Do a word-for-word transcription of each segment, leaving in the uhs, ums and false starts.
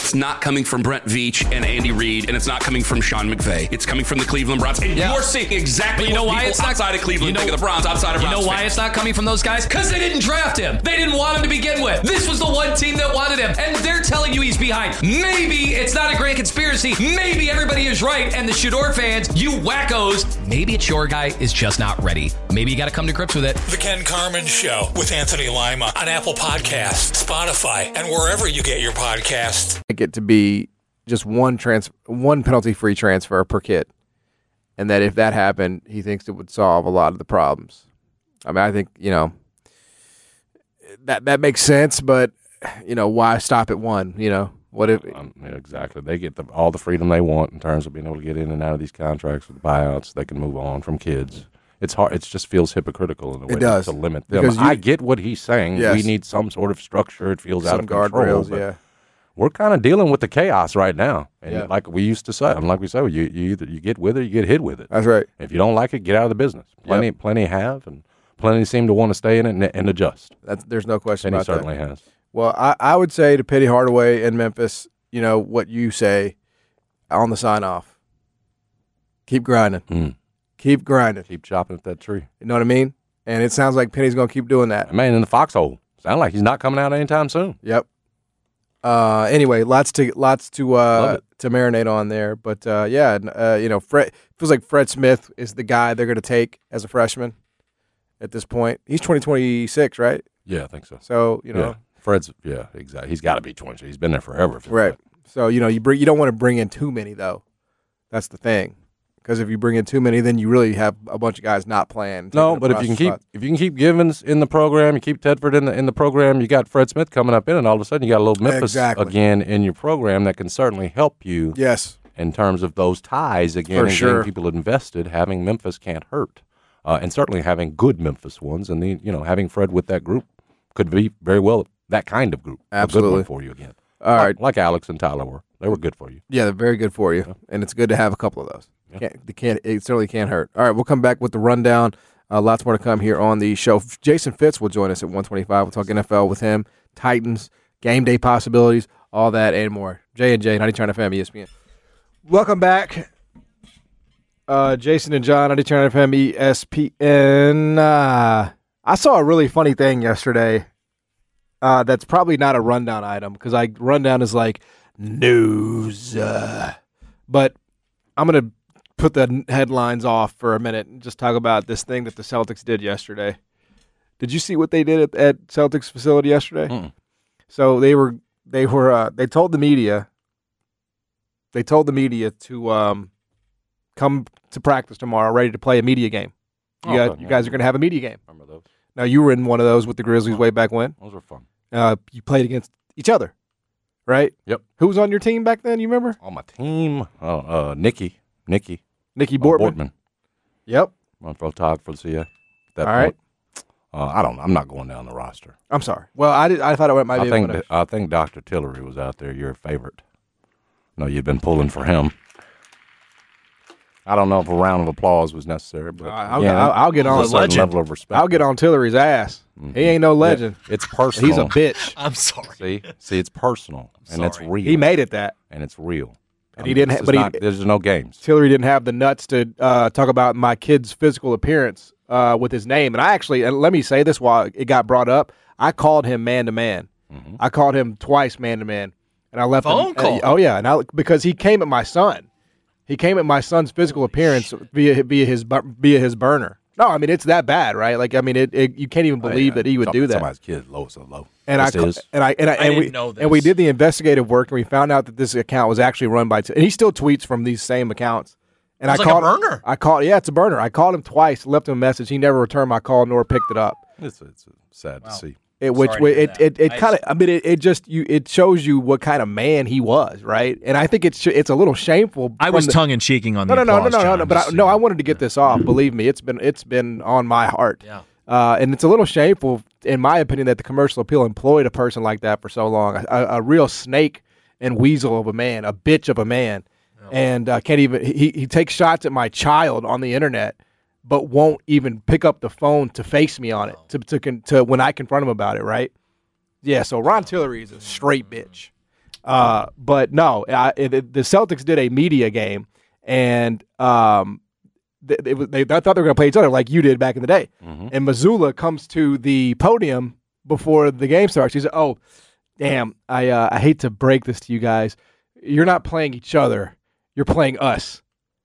it's not coming from Brent Veach and Andy Reid, and it's not coming from Sean McVay. It's coming from the Cleveland Browns. And yeah. you're seeing exactly but you know what why people it's not, outside of Cleveland you know, think of the Browns, outside of You Browns know why fans. it's not coming from those guys? Because they didn't draft him. They didn't want him to begin with. This was the one team that wanted him, and they're telling you he's behind. Maybe it's not a grand conspiracy. Maybe everybody is right, and the Shador fans, you wackos, maybe it's your guy is just not ready. Maybe you got to come to grips with it. The Ken Carman Show with Anthony Lima on Apple Podcasts, Spotify, and wherever you get your podcasts. I get to be just one trans, one penalty-free transfer per kid, and that if that happened, he thinks it would solve a lot of the problems. I mean, I think, you know, that that makes sense, but, you know, why stop at one, you know? What if um, yeah, exactly? They get the, all the freedom they want in terms of being able to get in and out of these contracts with buyouts. They can move on from kids. It's hard. It just feels hypocritical in a way it does. to limit them. You, I get what he's saying. Yes. We need some sort of structure. It feels some out of control. Guardrails, yeah. We're kind of dealing with the chaos right now, and yeah. like we used to say, and like we say, you, you either you get with it, or you get hit with it. That's right. If you don't like it, get out of the business. Plenty, yep. plenty have, and plenty seem to want to stay in it and, and adjust. That's, there's no question and about he certainly that. has. Well, I, I would say to Penny Hardaway in Memphis, you know what you say on the sign off. Keep grinding. Mm. Keep grinding. Keep chopping at that tree. You know what I mean? And it sounds like Penny's going to keep doing that. Man, in the foxhole. Sound like he's not coming out anytime soon. Yep. Uh, anyway, lots to lots to uh, to marinate on there, but uh, yeah, uh, you know, Fred feels like Fred Smith is the guy they're going to take as a freshman at this point. He's twenty twenty-six, right? Yeah, I think so. So you know, yeah. Fred's yeah, exactly. He's got to be twenty. He's been there forever. Right. Like. So you know, you bring you don't want to bring in too many though. That's the thing. Because if you bring in too many, then you really have a bunch of guys not playing. No, but if you can keep spot. if you can keep Givens in the program, you keep Tedford in the in the program, you got Fred Smith coming up in, and all of a sudden you got a little Memphis exactly. again in your program that can certainly help you. Yes, in terms of those ties again, For and sure. getting people invested. Having Memphis can't hurt, uh, and certainly having good Memphis ones, and the you know having Fred with that group could be very well that kind of group. Absolutely a good one for you again. All like, right, like Alex and Tyler were. They were good for you. Yeah, they're very good for you, yeah. And it's good to have a couple of those. Yeah. Can't, they can't, it certainly can't hurt. All right, we'll come back with the rundown. Uh, lots more to come here on the show. Jason Fitz will join us at one twenty-five. We'll talk N F L with him, Titans, game day possibilities, all that and more. J and J, ninety-nine F M, E S P N. Welcome back. Uh, Jason and John, ninety-nine F M, E S P N. Uh, I saw a really funny thing yesterday. Uh, that's probably not a rundown item because I rundown is like news. Uh, but I'm going to put the headlines off for a minute and just talk about this thing that the Celtics did yesterday. Did you see what they did at, at Celtics facility yesterday? Mm. So they were they were uh, they told the media they told the media to um, come to practice tomorrow, ready to play a media game. You, oh, got, good, you yeah. guys are going to have a media game. Remember those? Now, you were in one of those with the Grizzlies way back when. Those were fun. Uh, you played against each other, right? Yep. Who was on your team back then? You remember? On my team, oh, uh, Nikki, Nikki, Nikki uh, Bortman. Bortman. Yep. On photography, yeah. That All right. Uh, I don't. I'm not going down the roster. I'm sorry. Well, I did, I thought it might I be. think that, I think Doctor Tillery was out there. Your favorite. No, you'd been pulling for him. I don't know if a round of applause was necessary, but I'll, yeah, I'll, I'll get on a certain level of respect. I'll get on Tillery's ass. Mm-hmm. He ain't no legend. Yeah, it's personal. He's a bitch. I'm sorry. See, see, it's personal and it's real. He made it that, and it's real. and I he mean, didn't. this Ha- is but not, he, there's no games. Tillery didn't have the nuts to uh, talk about my kid's physical appearance uh, with his name. And I actually, and let me say this while it got brought up, I called him man to man. I called him twice man to man, and I left Phone him. call. Uh, oh yeah, and I, because he came at my son. He came at my son's physical appearance via via his bu- via his burner. No, I mean it's that bad, right? Like I mean, it, it you can't even believe Oh, yeah. that he would Some- do that. Somebody's kid, low, so low. And I, This is. and I and I I and we didn't know and we this. did the investigative work, and we found out that this account was actually run by. T- and he still tweets from these same accounts. And It's I like a called burner. I called. Yeah, it's a burner. I called him twice, left him a message. He never returned my call nor picked it up. It's, it's sad to see. It, which Sorry to hear it that. it, it I kind of I mean it, it just you it shows you what kind of man he was, right? And I think it's it's a little shameful. I from was the, tongue in cheeking on no the no no no applause, no no John, no. But I, just- no, I wanted to get this off. Believe me, it's been it's been on my heart. Yeah. Uh, and it's a little shameful, in my opinion, that the Commercial Appeal employed a person like that for so long. A, a real snake and weasel of a man, a bitch of a man, and uh, can't even. He he takes shots at my child on the internet, but won't even pick up the phone to face me on it to to con- to when I confront him about it. Right? Yeah. So Ron Tillery is a straight bitch. Uh, but no, I, it, it, the Celtics did a media game, and um, they, they, they thought they were going to play each other like you did back in the day. Mm-hmm. And Mazzulla comes to the podium before the game starts. He said, "Oh, damn! I uh, I hate to break this to you guys. You're not playing each other. You're playing us."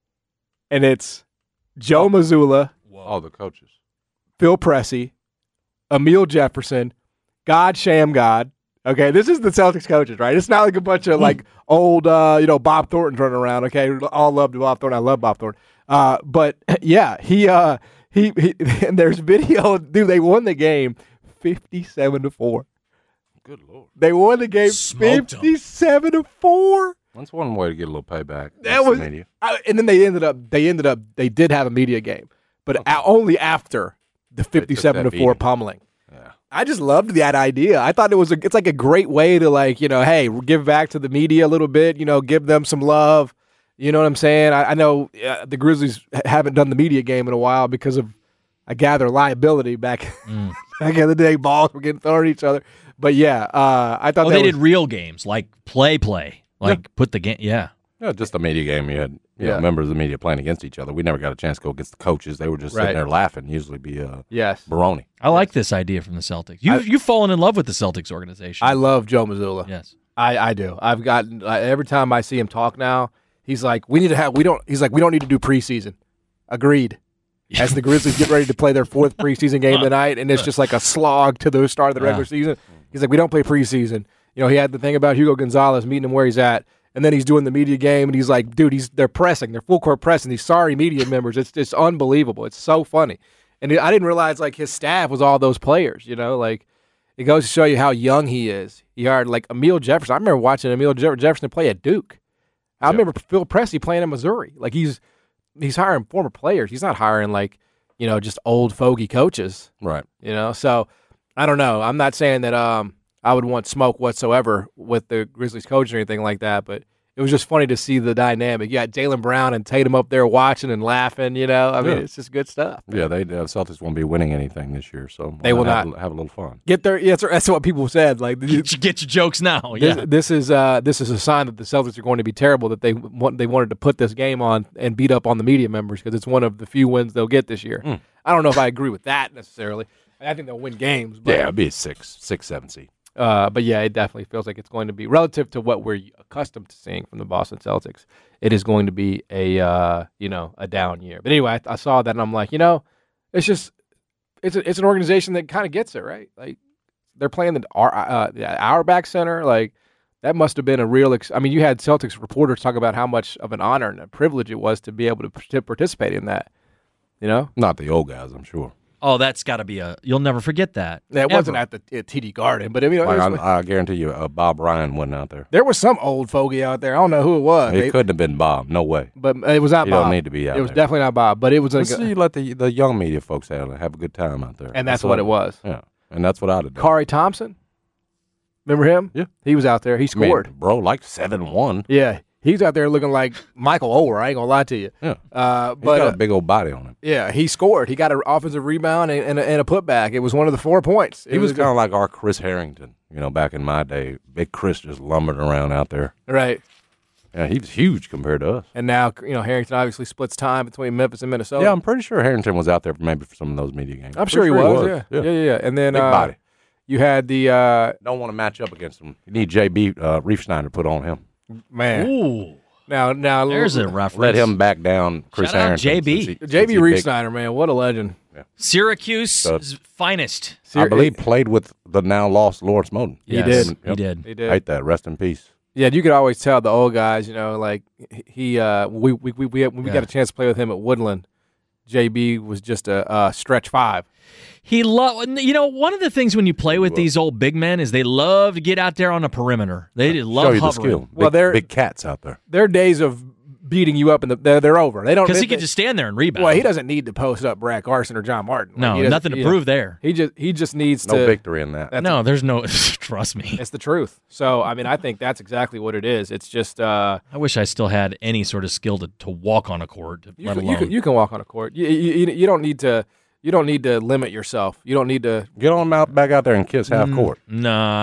And it's Joe Mazzulla, all the coaches, Phil Pressey, Emile Jefferson, God Shamgod. Okay, this is the Celtics coaches, right? It's not like a bunch of like old, uh, you know, Bob Thornton running around. Okay, all love to Bob Thornton. I love Bob Thornton. Uh, but yeah, he, uh, he, he, and there's video. Dude, they won the game, fifty-seven to four. Good Lord, they won the game, fifty-seven to four. That's one way to get a little payback. That was, I, and then they ended up. They ended up. They did have a media game, but okay. a, only after the fifty-seven to four pummeling. Yeah. I just loved that idea. I thought it was a, it's like a great way to like, you know, hey, give back to the media a little bit, you know, give them some love. You know what I'm saying? I, I know uh, the Grizzlies haven't done the media game in a while because of, I gather, liability back, mm. back in the day. Balls were getting thrown at each other. But yeah, uh, I thought oh, that they was, did real games like play play, like yeah. put the game. Yeah. Yeah, just a media game. You had you yeah. know, members of the media playing against each other. We never got a chance to go against the coaches. They were just right. sitting there laughing. Usually be uh, yes. Baroni. I like this idea from the Celtics. You, I, you've fallen in love with the Celtics organization. I love Joe Mazzulla. Yes. I, I do. I've gotten, uh, every time I see him talk now, he's like, we need to have, we don't, he's like, we don't need to do preseason. Agreed. As the Grizzlies get ready to play their fourth preseason game tonight, and it's just like a slog to the start of the regular yeah. season. He's like, we don't play preseason. You know, he had the thing about Hugo Gonzalez meeting him where he's at. And then he's doing the media game, and he's like, dude, he's they're pressing. They're full court pressing. These sorry media members. It's just unbelievable. It's so funny. And I didn't realize, like, his staff was all those players, you know? Like, it goes to show you how young he is. He hired, like, Emile Jefferson. I remember watching Emile Jefferson play at Duke. I yep. remember Phil Pressey playing in Missouri. Like, he's he's hiring former players. He's not hiring, like, you know, just old fogey coaches. Right. You know? So, I don't know. I'm not saying that um. I would want smoke whatsoever with the Grizzlies coach or anything like that, but it was just funny to see the dynamic. You got Jaylen Brown and Tatum up there watching and laughing, you know. I mean, yeah. it's just good stuff. Yeah, they uh, Celtics won't be winning anything this year, so they will have, not have a little fun. Get their yeah, that's what people said. Like, get, get your jokes now. Yeah, this, this is uh, this is a sign that the Celtics are going to be terrible. That they want they wanted to put this game on and beat up on the media members because it's one of the few wins they'll get this year. Mm. I don't know if I agree with that necessarily. I think they'll win games. But, yeah, it'll be a six, six, seven seed. Uh, but yeah, it definitely feels like it's going to be relative to what we're accustomed to seeing from the Boston Celtics. It is going to be a uh, you know a down year. But anyway, I, I saw that and I'm like, you know, it's just it's a, it's an organization that kind of gets it right. Like they're playing the our uh, Auerbach Center. Like that must have been a real. Ex- I mean, you had Celtics reporters talk about how much of an honor and a privilege it was to be able to, to participate in that. You know, not the old guys, I'm sure. Oh, that's got to be a. You'll never forget that. Yeah, it ever. wasn't at the at T D Garden, but I mean, like, was, I, I guarantee you, uh, Bob Ryan wasn't out there. There was some old fogey out there. I don't know who it was. It they, couldn't have been Bob. No way. But it was not you Bob. You don't need to be out there. It was there. Definitely not Bob. But it was. Let's like see, let the the young media folks have, have a good time out there. And that's, that's what, what it was. Yeah, and that's what I'd have done. Corey Thompson, remember him? Yeah, he was out there. He scored, Man, bro, like seven one. Yeah. He's out there looking like Michael Oher. I ain't gonna lie to you. Yeah, uh, but he's got uh, a big old body on him. Yeah, he scored. He got an offensive rebound and, and, a, and a putback. It was one of the four points. It he was, was kind of like our Chris Harrington. You know, back in my day, big Chris just lumbered around out there. Right. Yeah, he was huge compared to us. And now, you know, Harrington obviously splits time between Memphis and Minnesota. Yeah, I'm pretty sure Harrington was out there maybe for some of those media games. I'm sure he, sure was, he was. Yeah. Yeah, yeah, yeah. And then big uh, body. You had the uh, don't want to match up against him. You need J B uh, Riefsnyder to put on him. Man. Ooh. Now, now, there's a reference. Let him back down, Chris Shout Harrington. J B. He, J B Riefsnyder, man, what a legend. Yeah. Syracuse's finest. I believe played with the now lost Lawrence Moten. He yes, did. He yep. did. He did. Hate that. Rest in peace. Yeah, you could always tell the old guys, you know, like he, uh, we, we, we, we when we yeah. got a chance to play with him at Woodland, J B was just a uh, stretch five. He love, you know, one of the things when you play with these old big men is they love to get out there on the perimeter. They Show love you hovering. The skill. Big, well, they're big cats out there. Their days of beating you up and the, they're, they're over. They don't because they, he can they, just stand there and rebound. Well, he doesn't need to post up Brad Carson or John Martin. Like, no, nothing to prove know, there. He just he just needs no to no victory in that. No, a, there's no. Trust me, it's the truth. So I mean, I think that's exactly what it is. It's just. Uh, I wish I still had any sort of skill to, to walk on a court. You let can, alone. You can, you can walk on a court. You, you, you don't need to. You don't need to limit yourself. You don't need to get on out back out there and kiss half mm, court. Nah,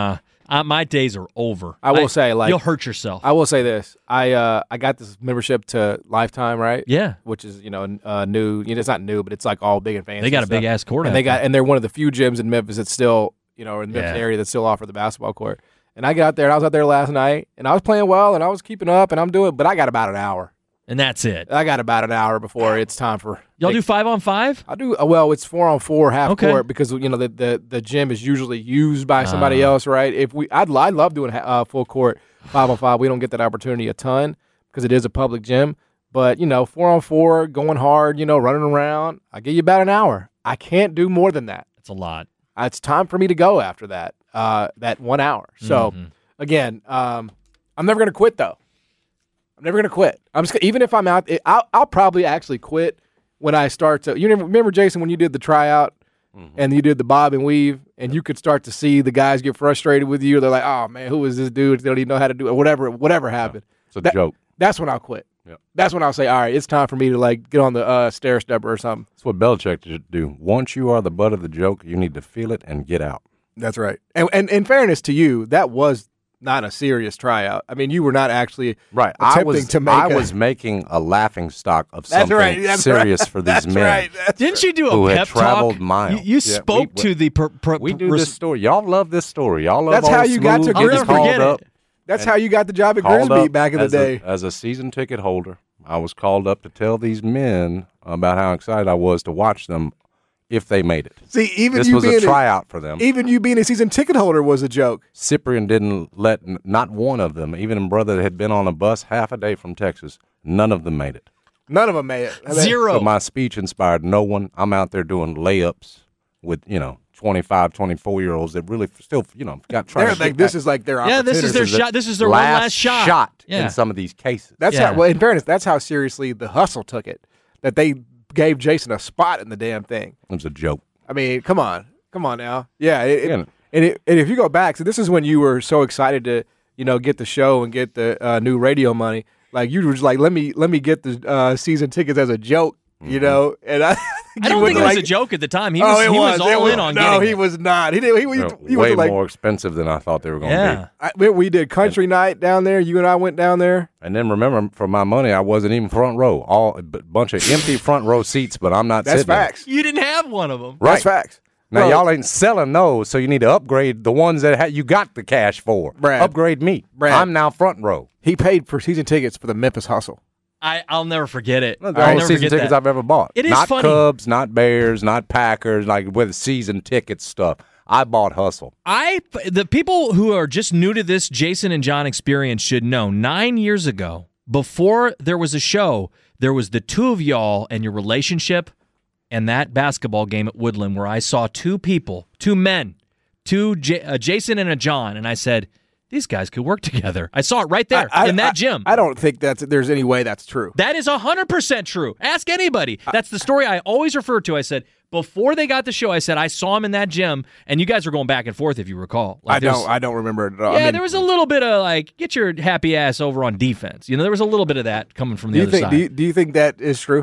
Uh, my days are over. I will I, say, like you'll hurt yourself. I will say this: I uh, I got this membership to Lifetime, right? Yeah, which is you know uh, new. You know, it's not new, but it's like all big and fancy. They got a stuff. big ass court, and they got and they're one of the few gyms in Memphis that still you know in the Memphis yeah. area that still offer the basketball court. And I got out there, and I was out there last night, and I was playing well, and I was keeping up, and I'm doing, but I got about an hour. And that's it. I got about an hour before it's time for. Y'all do five on five? I do. Well, it's four on four, half okay. court, because you know the, the, the gym is usually used by somebody uh. else, right? If we, I'd I love doing uh, full court five on five. We don't get that opportunity a ton because it is a public gym. But you know, four on four, going hard, you know, running around. I give you about an hour. I can't do more than that. It's a lot. Uh, it's time for me to go after that. Uh, that one hour. So mm-hmm. again, um, I'm never gonna quit though. I'm never gonna quit. I'm just even if I'm out, I'll, I'll probably actually quit when I start to. You remember, Jason, when you did the tryout mm-hmm. and you did the bob and weave, and you could start to see the guys get frustrated with you. They're like, "Oh man, who is this dude? They don't even know how to do it." Whatever, whatever happened. Yeah, it's a that, joke. That's when I'll quit. Yeah. That's when I'll say, "All right, it's time for me to like get on the uh, stair stepper or something." That's what Belichick should do. Once you are the butt of the joke, you need to feel it and get out. That's right. And, and in fairness to you, that was not a serious tryout. I mean, you were not actually right. attempting I was, to make I a, was making a laughing stock of that's something right, that's serious right. for these that's men. Right, that's Didn't right. you do a who pep had traveled talk? miles. You, you yeah, spoke we, to the. Per, per, we do res- this story. Y'all love this story. Y'all love That's all how you got to I'll never forget up, it. That's how you got the job at called Grimsby up back in the as day. A, as a season ticket holder, I was called up to tell these men about how excited I was to watch them if they made it. See, even this you was being a tryout for them. Even you being a season ticket holder was a joke. Cyprian didn't let n- not one of them, even a brother that had been on a bus half a day from Texas, none of them made it. None of them made it. I mean, Zero. So my speech inspired no one. I'm out there doing layups with, you know, twenty-five, twenty-four-year-olds that really still, you know, got trying They're to like, this is like their Yeah, this is their This is shot. This is their last one last shot. shot Yeah. in some of these cases. That's Yeah. how. Well, in fairness, that's how seriously the hustle took it. That they gave Jason a spot in the damn thing. It was a joke. I mean, come on, come on now. Yeah, it, Yeah. it, and, it, and if you go back, so this is when you were so excited to, you know, get the show and get the uh, new radio money. Like you were just like, let me let me get the uh, season tickets as a joke, you Mm-hmm. know. And I, I don't think it was a joke at the time. He was, oh, it he was, was all it was, in on no, getting he it. was not. He did. He, he, They're he way was like, more expensive than I thought they were going to Yeah. be. I, we, we did country night down there. You and I went down there. And then remember, for my money, I wasn't even front row. All a b- bunch of empty front row seats, but I'm not That's sitting there. facts. You didn't have one of them. Right. That's facts. Now, Well, y'all ain't selling those, so you need to upgrade the ones that ha- you got the cash for. Brad. Upgrade me. Brad. I'm now front row. He paid for season tickets for the Memphis Hustle. I, I'll never forget it. They're I'll all never season forget tickets that. I've ever bought. It is not funny. Cubs, not Bears, not Packers, like with season ticket stuff. I bought Hustle. I the people who are just new to this Jason and John experience should know. Nine years ago, before there was a show, there was the two of y'all and your relationship, and that basketball game at Woodland where I saw two people, two men, two J- a Jason and a John, and I said, these guys could work together. I saw it right there I, in that I, gym. I don't think that's there's any way that's true. That is one hundred percent true. Ask anybody. That's the story I always refer to. I said, before they got the show, I said, I saw him in that gym, and you guys were going back and forth, if you recall. Like, I don't. I don't remember it at all. Yeah, I mean, there was a little bit of, like, get your happy ass over on defense. You know, there was a little bit of that coming from the do you other think? side. Do you, do you think that is true?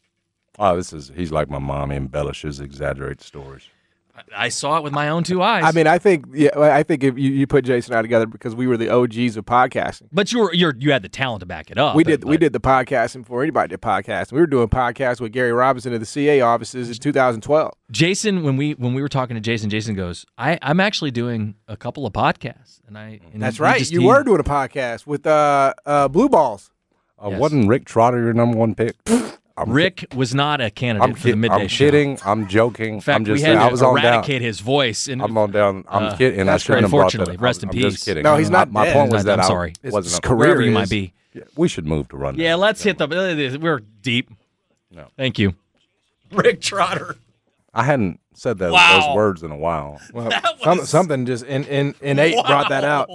Oh, this is he's like my mom. He embellishes, exaggerates stories. I saw it with my own two eyes. I mean, I think. Yeah, I think if you, you put Jason and I together because we were the O Gs of podcasting. but you were you're you had the talent to back it up. We did. but- We did the podcasting before anybody did podcasting. We were doing podcasts with Gary Robinson at the C A offices in two thousand twelve. Jason, when we when we were talking to Jason, Jason goes, I, I'm actually doing a couple of podcasts, and I. And That's he right. just- You he- were doing a podcast with uh, uh, Blue Balls. Uh, Yes. Wasn't Rick Trotter your number one pick? I'm Rick was not a candidate I'm, for the kid- midday I'm show. kidding. I'm joking. In fact, I'm just we saying. had I to was on down. eradicate his voice. And I'm on down. I'm Uh, kidding. I that's shouldn't have brought that unfortunately, up. rest in I'm peace. just kidding. No, he's My- not My dead. point was I'm that I sorry. His wasn't. career wherever he is- might be. Yeah, we should move to run. Yeah, let's hit the. We're deep. No. Thank you, Rick Trotter. I hadn't said that Wow. those words in a while. Well, That some, was- something just in, in, innate brought that out.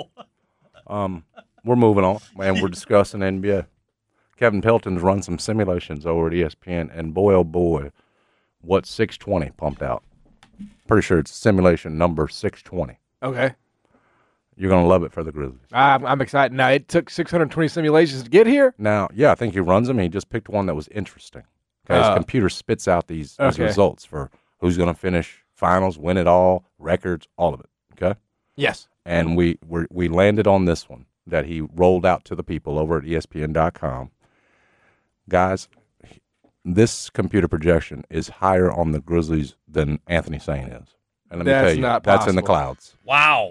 Um, we're moving on, and we're discussing N B A. Kevin Pelton's run some simulations over at E S P N, and boy, oh boy, what six twenty pumped out. Pretty sure it's simulation number six twenty. Okay. You're going to love it for the Grizzlies. I'm, I'm excited. Now, it took six hundred twenty simulations to get here. Now, yeah, I think he runs them. He just picked one that was interesting. Okay, his Uh, computer spits out these, these okay. results for who's going to finish finals, win it all, records, all of it. Okay, Yes. And we we we landed on this one that he rolled out to the people over at E S P N dot com. Guys, this computer projection is higher on the Grizzlies than Anthony Sane is. And let me That's tell you, not that's in the possible. clouds. Wow.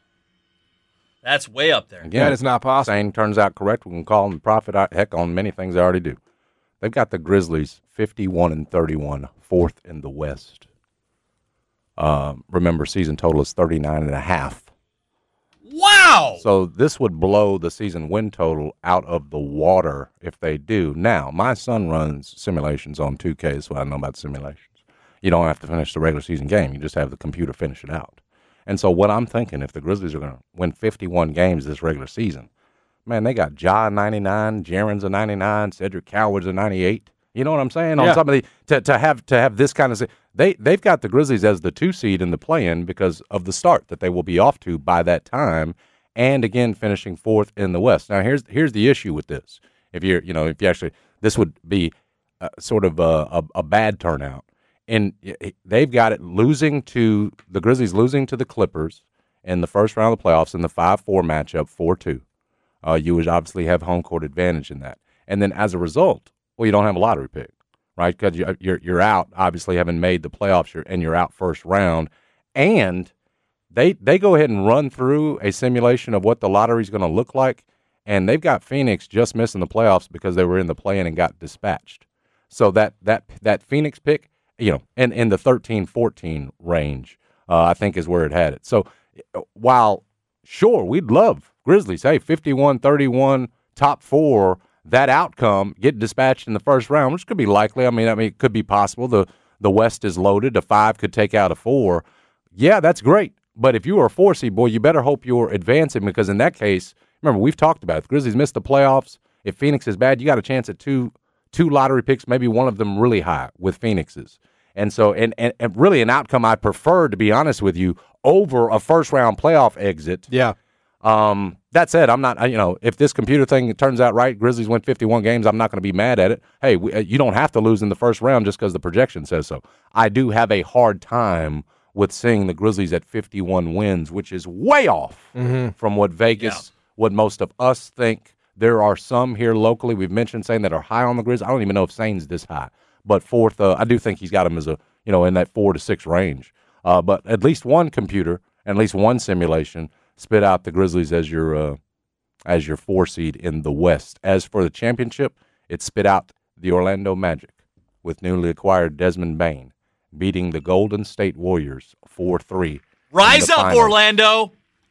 That's way up there. Again, That is not possible. Sane turns out correct. We can call him the prophet. I- Heck, on many things I already do. They've got the Grizzlies fifty-one and thirty-one, fourth in the West. Um, remember, season total is thirty-nine and a half. Wow. So this would blow the season win total out of the water if they do. Now, my son runs simulations on two K, so I know about simulations. You don't have to finish the regular season game. You just have the computer finish it out. And so what I'm thinking, if the Grizzlies are going to win fifty-one games this regular season, man, they got Ja ninety-nine, Jaren's a ninety-nine, Cedric Coward's a ninety-eight. You know what I'm saying? Yeah. On somebody to to have to have this kind of they they've got the Grizzlies as the two seed in the play-in because of the start that they will be off to by that time, and again finishing fourth in the West. Now here's here's the issue with this. If you're you know if you actually this would be uh, sort of a, a a bad turnout. And they've got it losing to the Grizzlies losing to the Clippers in the first round of the playoffs in the five four matchup, four two. Uh, you would obviously have home court advantage in that. And then as a result, well, you don't have a lottery pick, right? Because you, you're you're out, obviously having made the playoffs, you're, and you're out first round. And they they go ahead and run through a simulation of what the lottery is going to look like, and they've got Phoenix just missing the playoffs because they were in the play-in and got dispatched. So that that that Phoenix pick, you know, in, in the thirteen fourteen range, uh, I think is where it had it. So while, sure, we'd love Grizzlies, hey, fifty-one thirty-one, top four, that outcome, get dispatched in the first round, which could be likely. I mean, I mean, it could be possible. The the West is loaded. A five could take out a four. Yeah, that's great. But if you are a four seed, boy, you better hope you're advancing because in that case, remember, we've talked about it. The Grizzlies missed the playoffs. If Phoenix is bad, you got a chance at two two lottery picks, maybe one of them really high with Phoenix's. And so, and, and, and really an outcome I prefer, to be honest with you, over a first-round playoff exit. Yeah. Um, that said, I'm not, you know, if this computer thing turns out right, Grizzlies win fifty-one games, I'm not going to be mad at it. Hey, we, you don't have to lose in the first round just because the projection says so. I do have a hard time with seeing the Grizzlies at fifty-one wins, which is way off mm-hmm. from what Vegas, yeah. what most of us think. There are some here locally, we've mentioned, saying that are high on the Grizzlies. I don't even know if Sane's this high. But fourth, uh, I do think he's got him as a, you know, in that four to six range. Uh, but at least one computer, at least one simulation, spit out the Grizzlies as your uh, as your four seed in the West. As for the championship, it spit out the Orlando Magic with newly acquired Desmond Bane, beating the Golden State Warriors four three. Rise up, finals. Orlando!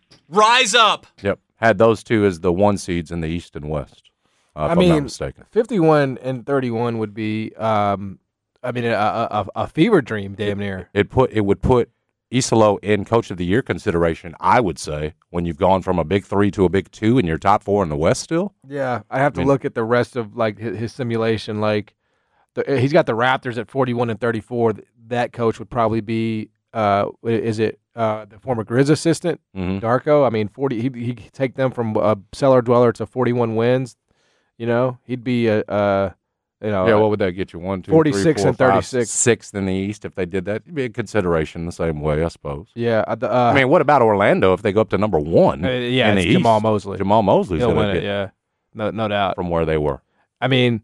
Rise up! Yep. Had those two as the one seeds in the East and West, uh, if I I'm mean, not mistaken. fifty-one and thirty-one would be, um, I mean, a, a, a fever dream, damn near. It, it put it would put Isolo in Coach of the Year consideration, I would say, when you've gone from a big three to a big two and you're top four in the West still. Yeah, I have to I mean, look at the rest of like his, his simulation. Like, the, he's got the Raptors at forty-one and thirty-four. That coach would probably be, uh, is it uh, the former Grizz assistant, mm-hmm. Darko? I mean, forty. He he could take them from a cellar dweller to forty-one wins. You know, he'd be a. a You know, yeah, what would that get you? One, two, forty-six three, four, and thirty-six. Five, sixth in the East if they did that. It'd be a consideration the same way, I suppose. Yeah. Uh, I mean, what about Orlando if they go up to number one? Uh, yeah, in it's the East? Jamal Mosley. Jamal Mosley's He'll going win to it, get yeah. No, no doubt. from where they were. I mean,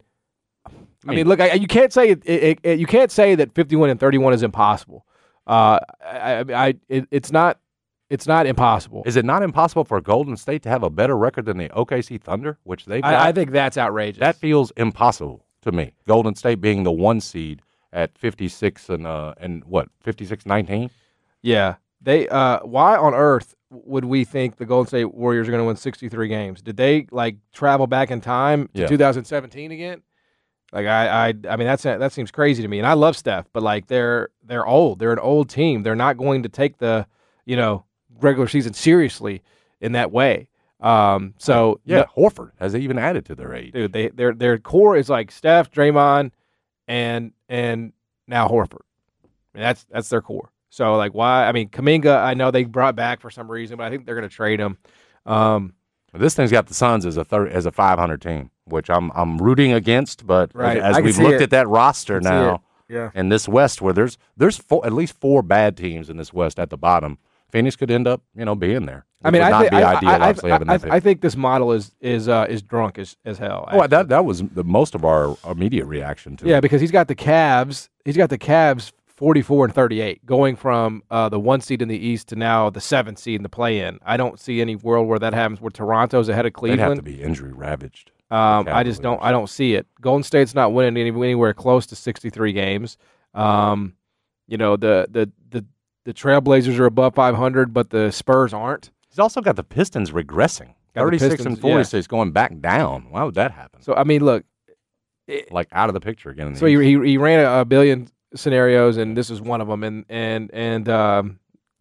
I mean, look, I, you can't say it, it, it, you can't say that fifty-one and thirty-one is impossible. Uh, I, I, I it, it's not. It's not impossible. Is it not impossible for Golden State to have a better record than the O K C Thunder, which they've got? I, I think that's outrageous. That feels impossible to me. Golden State being the one seed at fifty-six and uh and what fifty-six nineteen. Yeah, they. Uh, why on earth would we think the Golden State Warriors are going to win sixty-three games? Did they like travel back in time to Yeah. two thousand seventeen again? Like I, I, I mean that's that seems crazy to me. And I love Steph, but like they're they're old. They're an old team. They're not going to take the you know regular season seriously in that way. Um, so Yeah, no- Horford has even added to their age. dude, they their their core is like Steph, Draymond, and and now Horford. I mean, that's that's their core. So like why? I mean, Kuminga, I know they brought back for some reason, but I think they're going to trade him. Um, This thing's got the Suns as a thir- as a five hundred team, which I'm I'm rooting against. But Right. as I can we've see looked it. at that roster I can see now it. Yeah. in this West, where there's there's four, at least four bad teams in this West at the bottom Phoenix could end up, you know, being there. I mean, I, not th- be I, ideal, I, obviously, I, having I, that I think this model is is uh, is drunk as, as hell. Oh, that that was the most of our immediate reaction to yeah, it. because he's got the Cavs. He's got the Cavs forty-four and thirty-eight, going from uh, the one seed in the East to now the seventh seed in the play-in. I don't see any world where that happens. Where Toronto's ahead of Cleveland. They'd have to be injury ravaged. Um, I just don't. I don't see it. Golden State's not winning any, anywhere close to sixty-three games. Um, you know, the the the the Trailblazers are above five hundred, but the Spurs aren't. He's also got the Pistons regressing. Got the thirty-six Pistons, and forty-six yeah. going back down. Why would that happen? So I mean, look, it, Like out of the picture again. In the so he, East. he he ran a, a billion scenarios, and this is one of them. And and and um,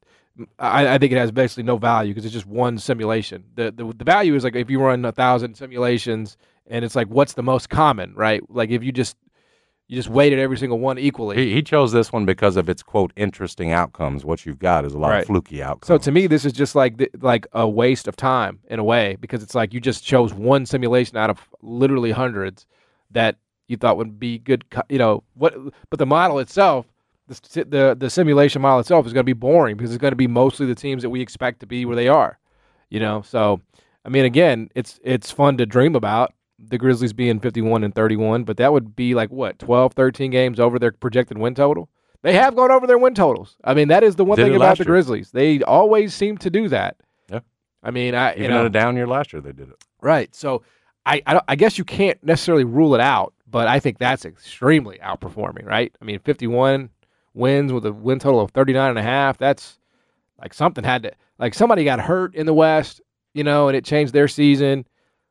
I, I think it has basically no value because it's just one simulation. The, the the value is like if you run a thousand simulations, and it's like what's the most common, right? Like if you just you just weighted every single one equally. He, he chose this one because of its quote interesting outcomes. What you've got is a lot Right. of fluky outcomes. So to me, this is just like the, like a waste of time in a way because it's like you just chose one simulation out of literally hundreds that you thought would be good. co- You know what? But the model itself, the st- the the simulation model itself is going to be boring because it's going to be mostly the teams that we expect to be where they are. You know, so I mean, again, it's it's fun to dream about the Grizzlies being fifty-one and thirty-one, but that would be like what twelve, thirteen games over their projected win total. They have gone over their win totals. I mean, that is the one Did thing it about last the year. Grizzlies. They always seem to do that. Yeah. I mean, I Even you know, in a down year last year, they did it. right. So I I, don't, I guess you can't necessarily rule it out, but I think that's extremely outperforming, right? I mean, fifty-one wins with a win total of thirty-nine and a half. That's like something had to like somebody got hurt in the West, you know, and it changed their season.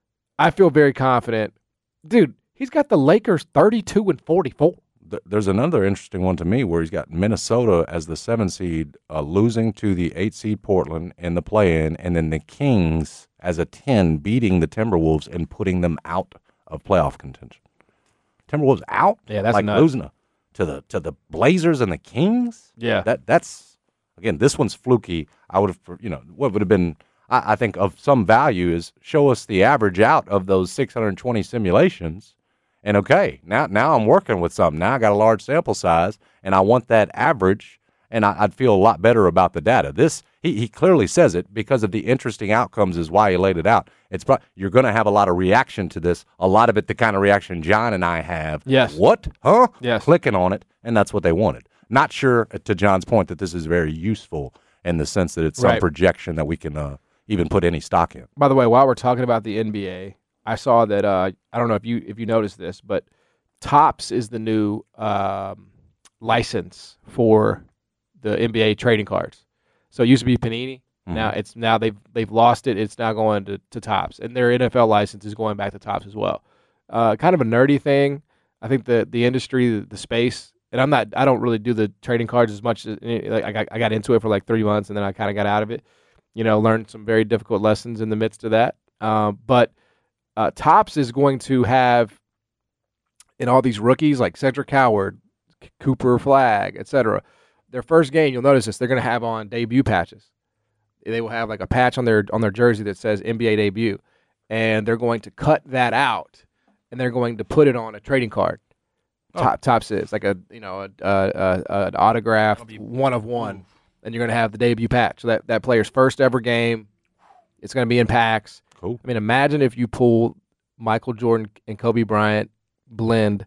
I feel very confident. Dude, he's got the Lakers thirty-two and forty-four. Th- There's another interesting one to me where he's got Minnesota as the seven seed, uh, losing to the eight seed Portland in the play-in, and then the Kings as a ten beating the Timberwolves and putting them out of playoff contention. Timberwolves out, Yeah, that's like nuts. losing a, to the to the Blazers and the Kings. Yeah. that that's again, this one's fluky. I would have, you know, what would have been. I, I think of some value is show us the average out of those six hundred twenty simulations. And okay, now now I'm working with something. Now I got a large sample size, and I want that average, and I, I'd feel a lot better about the data. This he, he clearly says it because of the interesting outcomes is why he laid it out. It's pro- you're going to have a lot of reaction to this. A lot of it, the kind of reaction John and I have. Yes. What? Huh? Yes. Clicking on it, and that's what they wanted. Not sure, to John's point, that this is very useful in the sense that it's some Right. projection that we can uh, even put any stock in. By the way, while we're talking about the N B A, I saw that uh, I don't know if you if you noticed this, but Topps is the new um, license for the N B A trading cards. So it used to be Panini. Mhm. Now it's now they've they've lost it. It's now going to, to Topps, and their N F L license is going back to Topps as well. Uh, kind of a nerdy thing. I think the the industry, the, the space, and I'm not. I don't really do the trading cards as much. As, like I got I got into it for like three months, and then I kind of got out of it. You know, learned some very difficult lessons in the midst of that. Um, but uh, Topps is going to have in all these rookies like Cedric Howard, C- Cooper Flag, et cetera. Their first game, you'll notice this. They're going to have on debut patches. They will have like a patch on their on their jersey that says N B A debut, and they're going to cut that out, and they're going to put it on a trading card. Oh. Top Topps is like a you know a, a, a an autograph one of one, and you're going to have the debut patch. So that that player's first ever game. It's going to be in packs. Cool. I mean, imagine if you pull Michael Jordan and Kobe Bryant blend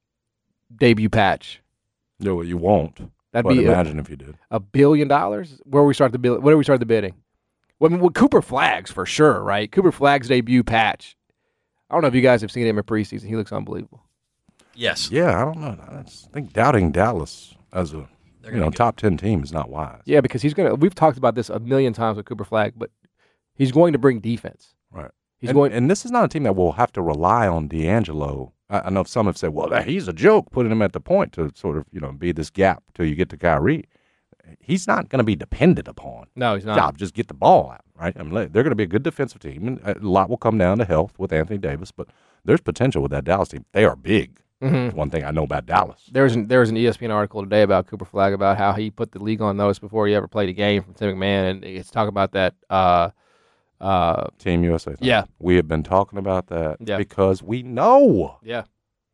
debut patch. No, you won't. That'd But be a, imagine if you did. a billion dollars. Where we start the bill? Where do we start the bidding? Well, I mean, well, Cooper Flags for sure, right? Cooper Flags debut patch. I don't know if you guys have seen him in preseason. He looks unbelievable. Yes. Yeah, I don't know. I just think doubting Dallas as a you know top ten team is not wise. Yeah, because he's gonna. We've talked about this a million times with Cooper Flag, but he's going to bring defense. Right. He's and, going. and this is not a team that will have to rely on D'Angelo. I, I know some have said, well, he's a joke, putting him at the point to sort of, you know, be this gap till you get to Kyrie. He's not going to be depended upon. no, he's not. Job, just get the ball out, right? I mean, they're going to be a good defensive team, and a lot will come down to health with Anthony Davis, but there's potential with that Dallas team. They are big. Mhm. One thing I know about Dallas. There was an, there was an E S P N article today about Cooper Flag about how he put the league on notice before he ever played a game from Tim McMahon, and it's talking about that. Uh, uh, Team U S A. Thing. Yeah. We have been talking about that Yeah. because we know. yeah,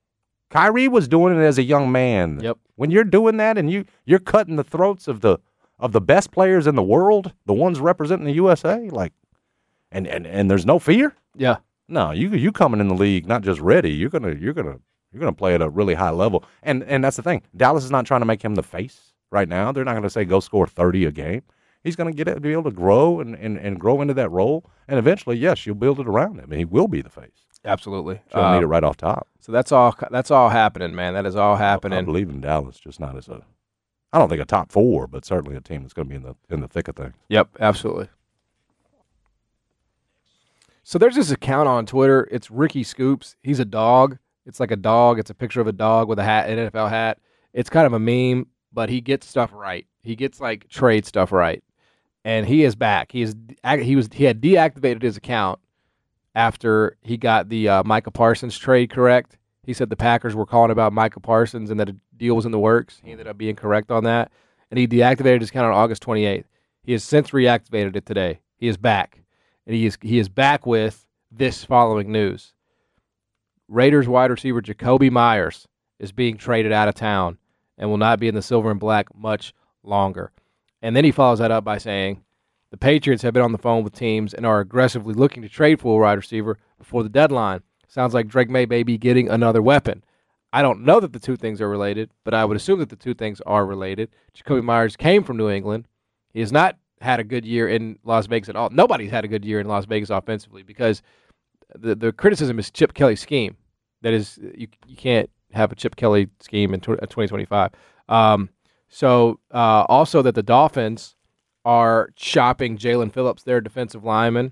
Kyrie was doing it as a young man. Yep. When you're doing that and you you're cutting the throats of the of the best players in the world, the ones representing the U S A, like, and, and, and there's no fear? Yeah. No, you you coming in the league not just ready, you're gonna you're gonna you're gonna play at a really high level. And and that's the thing. Dallas is not trying to make him the face right now. They're not gonna say go score thirty a game. He's gonna get it, be able to grow and, and, and grow into that role. And eventually, yes, you'll build it around him. And he will be the face. Absolutely. So um, need it right off top. So that's all that's all happening, man. That is all happening. I believe in Dallas, just not as a I don't think a top four, but certainly a team that's gonna be in the in the thick of things. Yep, absolutely. So there's this account on Twitter. It's Ricky Scoops. He's a dog. It's like a dog. It's a picture of a dog with a hat, an N F L hat. It's kind of a meme, but he gets stuff right. He gets like trade stuff right, and he is back. He is he was he had deactivated his account after he got the uh, Micah Parsons trade correct. He said the Packers were calling about Micah Parsons and that a deal was in the works. He ended up being correct on that, and he deactivated his account on August twenty-eighth. He has since reactivated it today. He is back. And he is he is back with this following news. Raiders wide receiver Jacoby Myers is being traded out of town and will not be in the silver and black much longer. And then he follows that up by saying, the Patriots have been on the phone with teams and are aggressively looking to trade for a wide receiver before the deadline. Sounds like Drake May may be getting another weapon. I don't know that the two things are related, but I would assume that the two things are related. Jacoby Myers came from New England. He is not had a good year in Las Vegas at all. Nobody's had a good year in Las Vegas offensively because the the criticism is Chip Kelly's scheme. That is, you you can't have a Chip Kelly scheme in twenty twenty-five. Um, so uh, also that the Dolphins are shopping Jalen Phillips, their defensive lineman,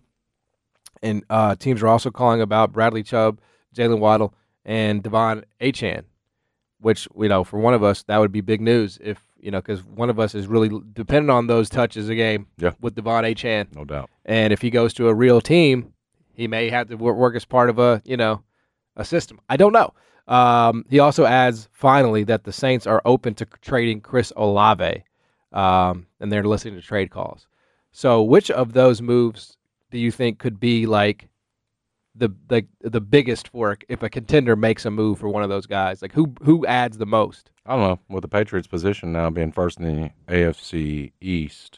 and uh, teams are also calling about Bradley Chubb, Jalen Waddle, and Devon Achane, which, you know, for one of us, that would be big news if, you know, because one of us is really dependent on those touches a game yeah. with Devon Achane. No doubt. And if he goes to a real team, he may have to work, work as part of a, you know, a system. I don't know. Um, he also adds, finally, that the Saints are open to trading Chris Olave, um, and they're listening to trade calls. So which of those moves do you think could be, like, the the the biggest for if a contender makes a move for one of those guys? Like, who who adds the most? I don't know. With the Patriots' position now being first in the A F C East,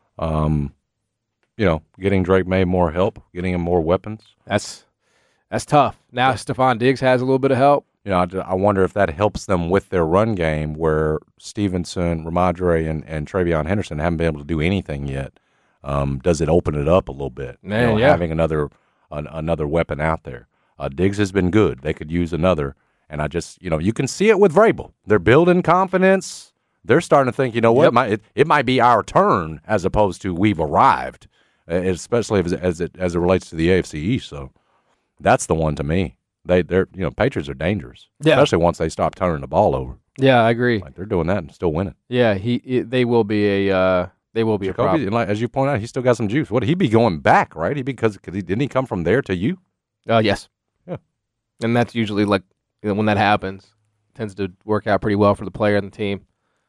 um, you know, getting Drake May more help, getting him more weapons. That's that's tough. Now Stephon Diggs has a little bit of help. You know, I, I wonder if that helps them with their run game, where Stevenson, Ramadre, and, and Travion Henderson haven't been able to do anything yet. Um, does it open it up a little bit? Man, you know, yeah. Having another an, another weapon out there. Uh, Diggs has been good. They could use another. And I just, you know, you can see it with Vrabel. They're building confidence. They're starting to think, you know what, yep. it, might, it, it might be our turn as opposed to we've arrived, especially as, as it as it relates to the A F C East. So that's the one to me. They, they're, you know, Patriots are dangerous, yeah. especially once they stop turning the ball over. Yeah, I agree. Like they're doing that and still winning. Yeah, he, it, they will be a, uh, they will be Jacoby, a problem. Like, as you point out, he's still got some juice. Would he be going back, right? He because cause he, didn't he come from there to you? Uh, yes. Yeah, and that's usually like you know, when that happens, it tends to work out pretty well for the player and the team.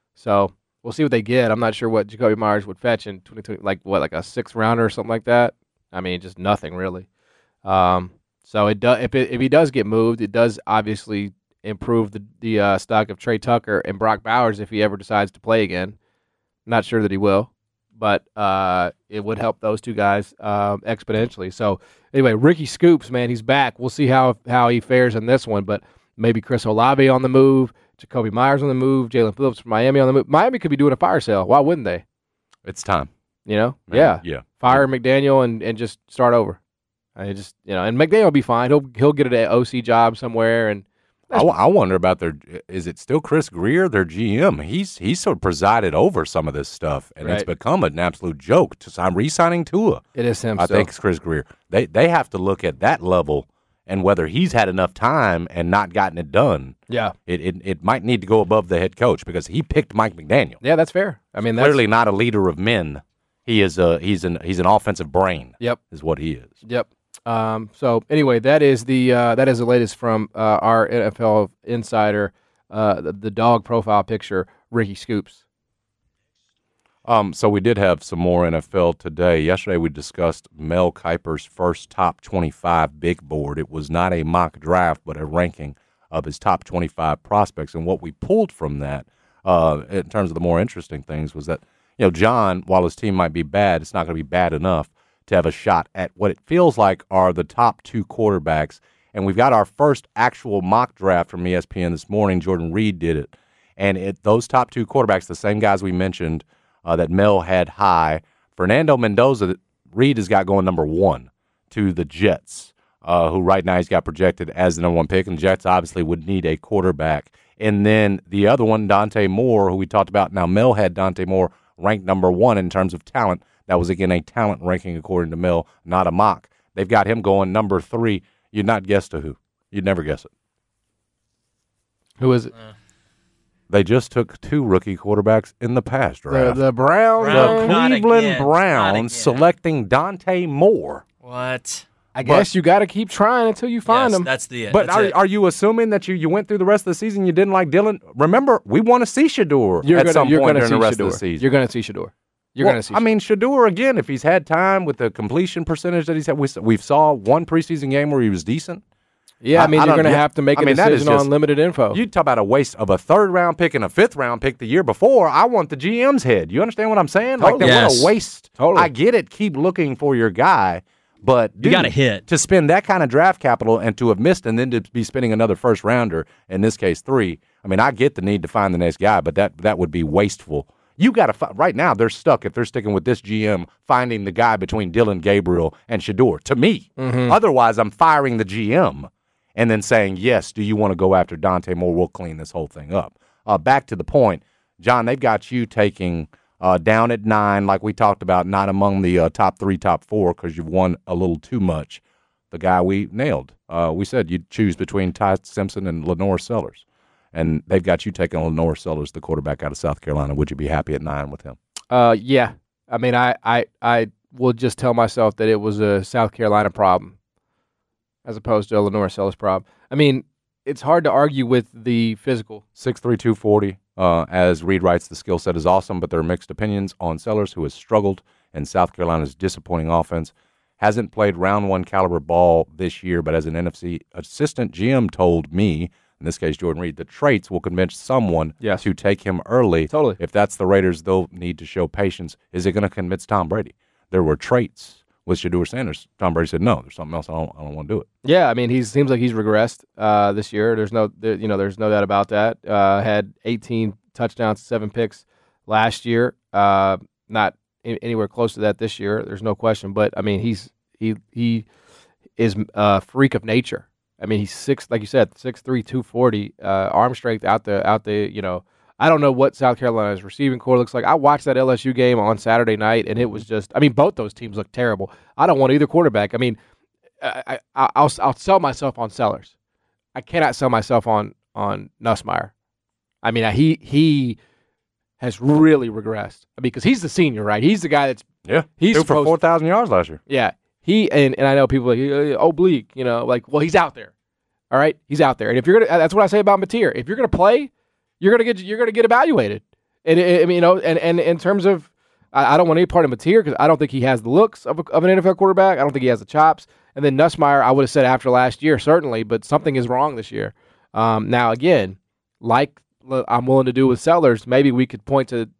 So we'll see what they get. I'm not sure what Jacoby Myers would fetch in twenty twenty, like what, like a sixth rounder or something like that. I mean, just nothing really. Um, so it does if it, if he does get moved, it does obviously improve the the uh, stock of Trey Tucker and Brock Bowers if he ever decides to play again. Not sure that he will, but uh, it would help those two guys uh, exponentially. So anyway, Ricky Scoops, man, he's back. We'll see how how he fares in this one, but maybe Chris Olave on the move, Jacoby Myers on the move, Jalen Phillips from Miami on the move. Miami could be doing a fire sale. Why wouldn't they? It's time. You know? Man, yeah. Yeah. Fire yeah. McDaniel and, and just start over. I just you know, and McDaniel will be fine. He'll he'll get an O C job somewhere and. I, I wonder about their. Is it still Chris Greer, their G M? He's he's sort of presided over some of this stuff, and right. it's become an absolute joke. To I'm re-signing Tua. It is him. I still. think it's Chris Greer. They they have to look at that level and whether he's had enough time and not gotten it done. Yeah, it it, it might need to go above the head coach because he picked Mike McDaniel. Yeah, that's fair. I mean, that's, clearly not a leader of men. He is a he's an he's an offensive brain. Yep, is what he is. Yep. Um, so anyway, that is the uh, that is the latest from uh, our N F L insider, uh, the, the dog profile picture, Ricky Scoops. Um, so we did have some more N F L today. Yesterday we discussed Mel Kiper's first top twenty-five big board. It was not a mock draft, but a ranking of his top twenty-five prospects. And what we pulled from that, uh, in terms of the more interesting things, was that you know, John, while his team might be bad, it's not going to be bad enough to have a shot at what it feels like are the top two quarterbacks. And we've got our first actual mock draft from E S P N this morning. Jordan Reed did it. And it, those top two quarterbacks, the same guys we mentioned uh, that Mel had high, Fernando Mendoza, Reed has got going number one to the Jets, uh, who right now he's got projected as the number one pick. And the Jets obviously would need a quarterback. And then the other one, Dante Moore, who we talked about. Now, Mel had Dante Moore ranked number one in terms of talent. That was, again, a talent ranking according to Mel, not a mock. They've got him going number three. You'd not guess to who. You'd never guess it. Who is it? Uh, They just took two rookie quarterbacks in the past draft. The, the Browns. Brown. The Not Cleveland again. Not Browns again. selecting Dante Moore. what? I guess But- you got to keep trying until you find yes, them. That's the. But that's are, it. are you assuming that you, you went through the rest of the season you didn't like Dylan? Remember, we want to see Shador You're at gonna, some you're point gonna during see the rest Shador. of the season. You're going to see Shador. You're Well, going to see. I mean, Shador, again, if he's had time with the completion percentage that he's had, we, we saw one preseason game where he was decent. yeah, I mean, I you're don't- going to yeah, have to make I a mean, that is decision just- on limited info. You talk about a waste of a third-round pick and a fifth-round pick the year before. I want the G M's head. You understand what I'm saying? Like, Totally. that, what Yes. a waste. Totally. I get it. Keep looking for your guy. But You dude, gotta hit. to spend that kind of draft capital and to have missed and then to be spending another first rounder, in this case three. I mean, I get the need to find the next guy, but that that would be wasteful. You got to fi- right now. They're stuck if they're sticking with this G M finding the guy between Dylan Gabriel and Shador. To me, Mm-hmm. otherwise I'm firing the G M and then saying yes. Do you want to go after Dante Moore? We'll clean this whole thing up. Uh, back to the point, John. They've got you taking. Uh, down at nine, like we talked about, not among the uh, top three, top four, because you've won a little too much. The guy we nailed. Uh, we said you'd choose between Ty Simpson and Lenore Sellers. And they've got you taking Lenore Sellers, the quarterback out of South Carolina. Would you be happy at nine with him? Uh, yeah. I mean, I, I, I will just tell myself that it was a South Carolina problem as opposed to a Lenore Sellers problem. I mean, it's hard to argue with the physical. six three, two forty. Uh, as Reed writes, the skill set is awesome, but there are mixed opinions on Sellers, who has struggled in South Carolina's disappointing offense. Hasn't played round one caliber ball this year, but as an N F C assistant G M told me, in this case Jordan Reed, the traits will convince someone Yes. to take him early. Totally. If that's the Raiders, they'll need to show patience. Is it going to convince Tom Brady? There were traits with Shador Sanders. Tom Brady said, no, there's something else. I don't, I don't want to do it. Yeah, I mean, he seems like he's regressed uh, this year. There's no, there, you know, there's no doubt about that. Uh, had eighteen touchdowns, seven picks last year. Uh, not in, anywhere close to that this year. There's no question. But I mean, he's he he is a freak of nature. I mean, he's six, like you said, six three, two forty, uh, arm strength out the out the. You know, I don't know what South Carolina's receiving core looks like. I watched that L S U game on Saturday night, and it was just. I mean, both those teams look terrible. I don't want either quarterback. I mean. I, I, I'll I'll sell myself on Sellers. I cannot sell myself on on Nussmeier. I mean, he he has really regressed because he's the senior, right? He's the guy that's Yeah. He's Threw for supposed- four thousand yards last year. yeah. He and, and I know people like uh, oblique, you know, like well, he's out there. All right, he's out there, and if you're gonna, that's what I say about Mateer. If you're gonna play, you're gonna get you're gonna get evaluated. And I mean, you know, and, and in terms of, I, I don't want any part of Mateer because I don't think he has the looks of, a, of an N F L quarterback. I don't think he has the chops. And then Nussmeier, I would have said after last year, certainly, but something is wrong this year. Um, now, again, like I'm willing to do with Sellers, maybe we could point to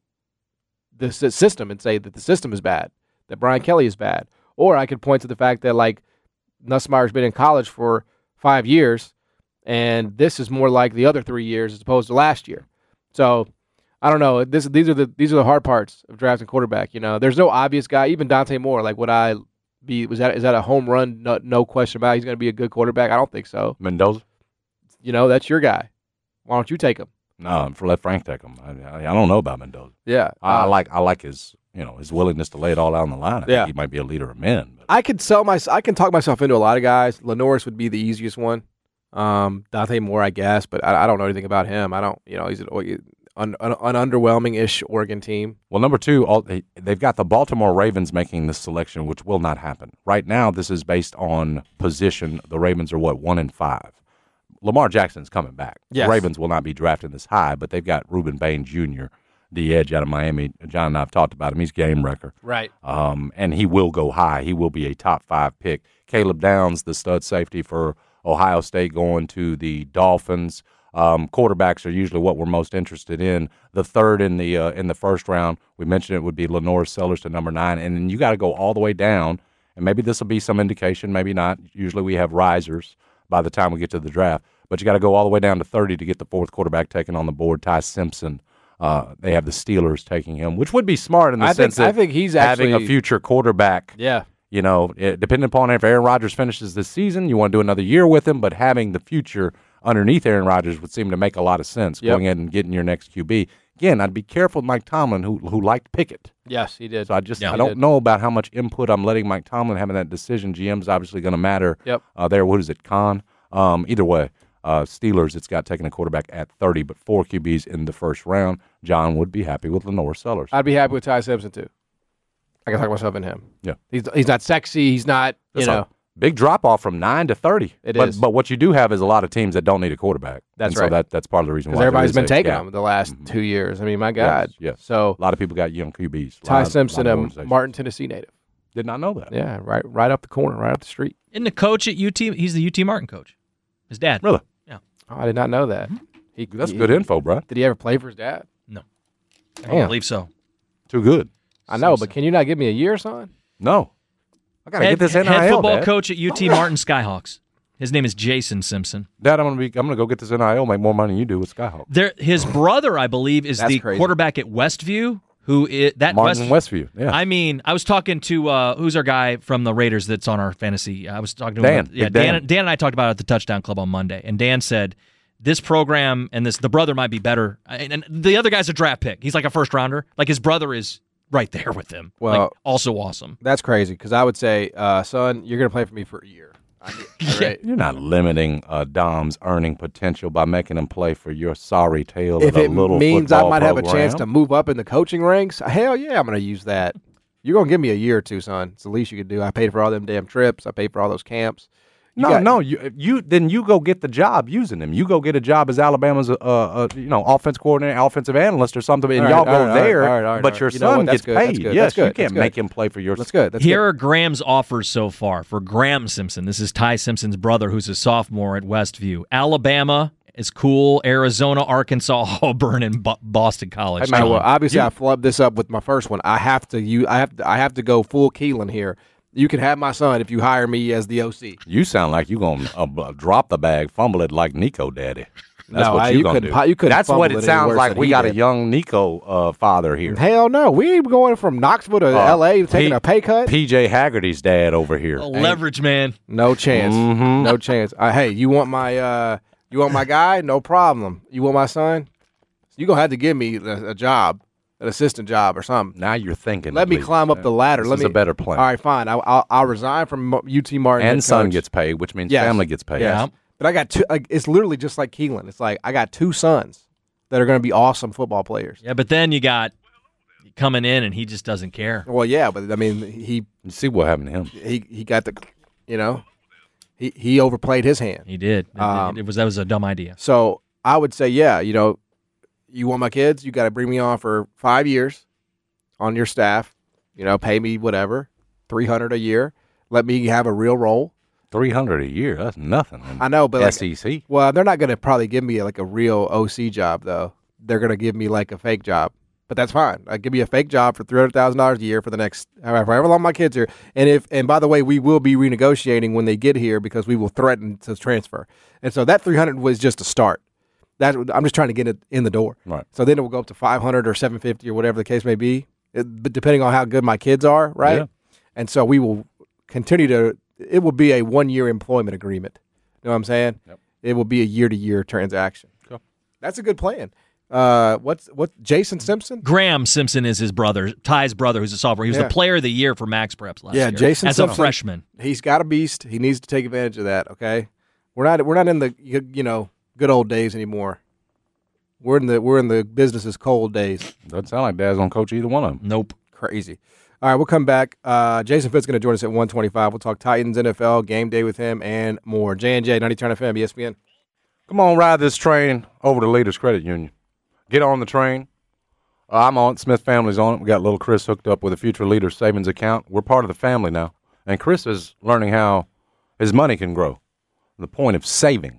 the s- system and say that the system is bad, that Brian Kelly is bad. Or I could point to the fact that, like, Nussmeier's been in college for five years, and this is more like the other three years as opposed to last year. So, I don't know. This These are the these are the hard parts of drafting quarterback. You know, there's no obvious guy. Even Dante Moore, like, would I be was that is that a home run? No, no question about it. He's going to be a good quarterback. I don't think so. Mendoza? You know, that's your guy. Why don't you take him? No, for let Frank take him. I, I, I don't know about Mendoza. Yeah, I, I uh, like I like his you know his willingness to lay it all out on the line. I Yeah. think he might be a leader of men. But I could sell my. I can talk myself into a lot of guys. Lenoris would be the easiest one. Um, Dante Moore, I guess, but I, I don't know anything about him. I don't. You know, he's an, an, an underwhelming-ish Oregon team. Well, number two, all, they, they've got the Baltimore Ravens making this selection, which will not happen. Right now, this is based on position. The Ravens are, what, one and five. Lamar Jackson's coming back. Yes. The Ravens will not be drafting this high, but they've got Reuben Bain Junior, the edge out of Miami. John and I have talked about him. He's game wrecker. Right. Um, and he will go high. He will be a top five pick. Caleb Downs, the stud safety for Ohio State, going to the Dolphins. Um, quarterbacks are usually what we're most interested in. The third in the uh, in the first round, we mentioned it would be Lenore Sellers to number nine, and then you got to go all the way down. And maybe this will be some indication, maybe not. Usually we have risers by the time we get to the draft, but you got to go all the way down to thirty to get the fourth quarterback taken on the board. Ty Simpson. Uh, they have the Steelers taking him, which would be smart in the I sense think, that I think he's having actually, a future quarterback. Yeah. You know, it, depending upon if Aaron Rodgers finishes this season, you want to do another year with him, but having the future underneath Aaron Rodgers would seem to make a lot of sense. Yep. Going ahead and getting your next Q B. Again, I'd be careful with Mike Tomlin, who who liked Pickett. Yes, he did. So I just yeah, I don't did. know about how much input I'm letting Mike Tomlin have in that decision. G M's obviously going to matter. Yep. Uh, there, what is it, Khan? Um, either way, uh, Steelers, it's got taking a quarterback at thirty, but four Q Bs in the first round. John would be happy with Lenore Sellers. I'd be happy with Ty Simpson too. I can talk myself in him. Yeah. He's he's not sexy. He's not, you That's know. a big drop off from nine to thirty. It but, is. But what you do have is a lot of teams that don't need a quarterback. That's and right. So that, that's part of the reason why Because everybody's there been is a taking gap. him the last Mhm. two years. I mean, my God. Yes, yes. So a lot of people got young Q Bs. Ty Lot- Simpson, lot of a organization. Martin, Tennessee native. Did not know that. Yeah, right, right up the corner, right up the street. Isn't the coach at U T? He's the U T Martin coach. His dad. Really? Yeah. Oh, I did not know that. He, That's he- good info, bro. Did he ever play for his dad? No. I Damn. don't believe so. Too good. I know, Simpson. but can you not give me a year, son? No. I got to Head, get this N I L, head football Dad. coach at U T Martin Skyhawks. His name is Jason Simpson. Dad, I'm gonna be. I'm gonna go get this N I L. Make more money than you do with Skyhawk. There, his brother, I believe, is That's the crazy. quarterback at Westview. Who is that? Martin West, Westview. Yeah. I mean, I was talking to uh, who's our guy from the Raiders that's on our fantasy. I was talking to Dan. him. Yeah, Big Dan. Dan. Dan and I talked about it at the Touchdown Club on Monday, and Dan said this program and this the brother might be better, and, and the other guy's a draft pick. He's like a first rounder. Like his brother is right there with him. Well- like, also awesome. That's crazy because I would say, uh, son, you're going to play for me for a year. I, all right? You're not limiting uh, Dom's earning potential by making him play for your sorry tale If of a it little means I football might have a program. chance to move up in the coaching ranks, hell yeah, I'm going to use that. You're going to give me a year or two, son. It's the least you could do. I paid for all them damn trips. I paid for all those camps. You No, got- no, you you then you go get the job using him. You go get a job as Alabama's uh, uh you know offense coordinator, offensive analyst or something, and All y'all right, all go right, all right, there. all right, all right, but all right. your You know what? son That's gets good, that's paid. good, Yes, that's good, you that's can't good. make him play for your. That's good. That's Here good. are Graham's offers so far for Graham Simpson. This is Ty Simpson's brother, who's a sophomore at Westview. Alabama is cool. Arizona, Arkansas, Auburn, and Bo- Boston College. Hey, man, well, John. obviously, I flubbed this up with my first one. I have to. You, I have. To, I have to go full Keelan here. You can have my son if you hire me as the O C. You sound like you gonna uh, b- drop the bag, fumble it like Nico Daddy. That's No, what I- you you gonna couldn't do. po- you couldn't That's what fumble it it any sounds worse like. than We he got a did. young Nico uh, father here. Hell no, we ain't going from Knoxville to Uh, L A taking P- a pay cut. P J Haggerty's dad over here. A leverage man. No chance. Mhm. No chance. Uh, hey, you want my uh, you want my guy? No problem. You want my son? You gonna have to give me a, a job, an assistant job or something. Now you're thinking. Let at me least. climb up the ladder. This Let is me a better plan. All right, fine. I, I'll, I'll resign from Mo- U T Martin. And head son coach. gets paid, which means Yes. family gets paid. Yes. But I got two. Like, it's literally just like Keelan. It's like I got two sons that are going to be awesome football players. Yeah, but then you got coming in, and he just doesn't care. Well, yeah, but I mean, he You see what happened to him. he he got the, you know, he he overplayed his hand. He did. It, Um, it was that was a dumb idea. So I would say, yeah, you know, you want my kids, you got to bring me on for five years on your staff. You know, pay me whatever, three hundred a year. Let me have a real role. Three hundred a year. That's nothing. in I know, but like, S E C. well, they're not going to probably give me like a real O C job though. They're going to give me like a fake job, but that's fine. Like, give me a fake job for three hundred thousand dollars a year for the next however, however long my kids are. And if and by the way, we will be renegotiating when they get here because we will threaten to transfer. And so that three hundred was just a start. That I'm just trying to get it in the door. Right. So then it will go up to five hundred or seven fifty or whatever the case may be, it, but depending on how good my kids are, right? Yeah. And so we will continue to. It will be a one year employment agreement. You know what I'm saying? Yep. It will be a year to year transaction. Cool. That's a good plan. Uh, what's what? Jason Simpson? Graham Simpson is his brother, Ty's brother, who's a sophomore. He was Yeah. the player of the year for Max Preps last Yeah, year. Jason as Simpson. a freshman. He's got a beast. He needs to take advantage of that. Okay, we're not we're not in the you you know good old days anymore. We're in the we're in the business's cold days. Doesn't sound like Dad's gonna coach either one of them. Nope. Crazy. All right, we'll come back. Uh, Jason Fitz going to join us at one twenty-five. We'll talk Titans, N F L, game day with him, and more. J and J, ninety Turn F M, E S P N. Come on, ride this train over to Leaders Credit Union. Get on the train. Uh, I'm on it. Smith family's on it. We got little Chris hooked up with a Future Leaders savings account. We're part of the family now. And Chris is learning how his money can grow. The point of saving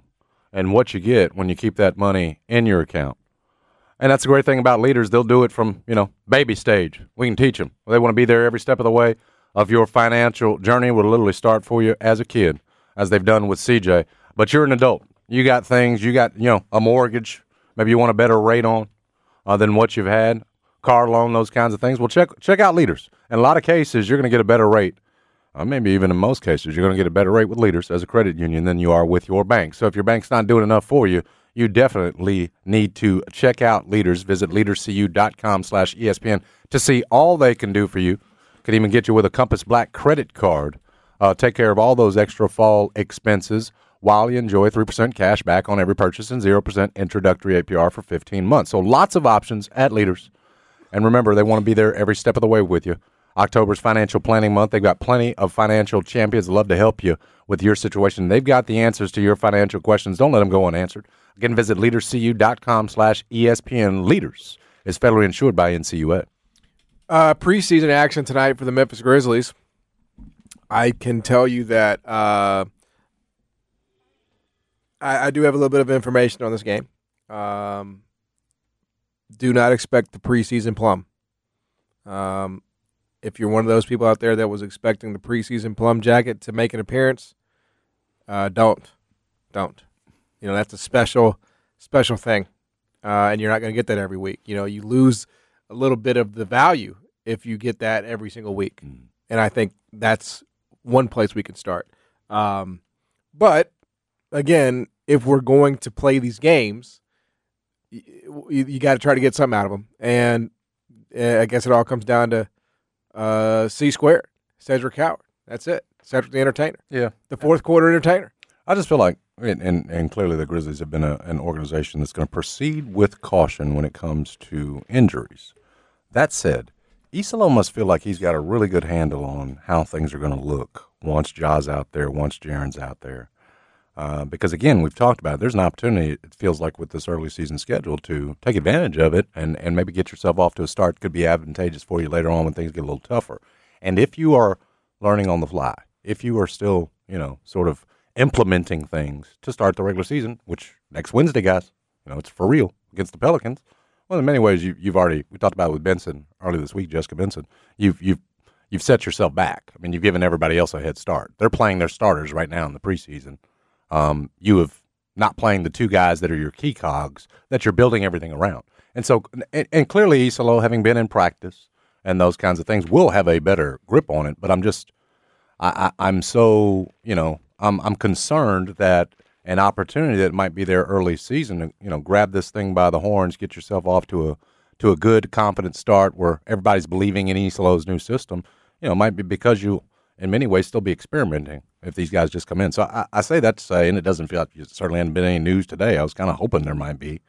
and what you get when you keep that money in your account. And that's the great thing about leaders. They'll do it from, you know, baby stage. We can teach them. They want to be there every step of the way of your financial journey. Will literally start for you as a kid, as they've done with C J. But you're an adult. You got things. You got, you know, a mortgage. Maybe you want a better rate on uh, than what you've had. Car loan, those kinds of things. Well, check check out Leaders. In a lot of cases, you're going to get a better rate. Uh, maybe even in most cases, you're going to get a better rate with Leaders as a credit union than you are with your bank. So if your bank's not doing enough for you, you definitely need to check out Leaders. Visit leaderscu.com slash ESPN to see all they can do for you. Could even get you with a Compass Black credit card. Uh, take care of all those extra fall expenses while you enjoy three percent cash back on every purchase and zero percent introductory A P R for fifteen months. So lots of options at Leaders. And remember, they want to be there every step of the way with you. October's financial planning month. They've got plenty of financial champions that love to help you with your situation. They've got the answers to your financial questions. Don't let them go unanswered. Again, visit leaderscu.com slash ESPN. Leaders is federally insured by N C U A. Uh, preseason action tonight for the Memphis Grizzlies. I can tell you that uh, I, I do have a little bit of information on this game. Um, do not expect the preseason plum. Um, if you're one of those people out there that was expecting the preseason plum jacket to make an appearance, uh, don't. Don't. You know, that's a special, special thing, uh, and you're not going to get that every week. You know, you lose a little bit of the value if you get that every single week. Mm. And I think that's one place we can start. Um, but, again, if we're going to play these games, you, you got to try to get something out of them. And uh, I guess it all comes down to uh, C squared, Cedric Howard. That's it. Cedric the Entertainer. Yeah. The fourth quarter entertainer. I just feel like, and, and, and clearly the Grizzlies have been a, an organization that's going to proceed with caution when it comes to injuries. That said, Isalo must feel like he's got a really good handle on how things are going to look once Ja's out there, once Jaren's out there. Uh, because, again, we've talked about it. There's an opportunity, it feels like, with this early season schedule to take advantage of it and, and maybe get yourself off to a start that could be advantageous for you later on when things get a little tougher. And if you are learning on the fly, if you are still, you know, sort of implementing things to start the regular season, which next Wednesday, guys, you know, it's for real against the Pelicans. Well, in many ways, you, you've already, we talked about it with Benson earlier this week, Jessica Benson. You've, you've, you've set yourself back. I mean, you've given everybody else a head start. They're playing their starters right now in the preseason. Um, you have not playing the two guys that are your key cogs that you're building everything around. And so, and, and clearly Isalo, having been in practice and those kinds of things, will have a better grip on it. But I'm just, I, I, I'm so, you know, I'm, I'm concerned that an opportunity that might be there early season to, you know, grab this thing by the horns, get yourself off to a, to a good, confident start where everybody's believing in Isalo's new system, you know, might be because you, in many ways, still be experimenting if these guys just come in. So I, I say that to say, and it doesn't feel like it certainly hasn't been any news today. I was kind of hoping there might be.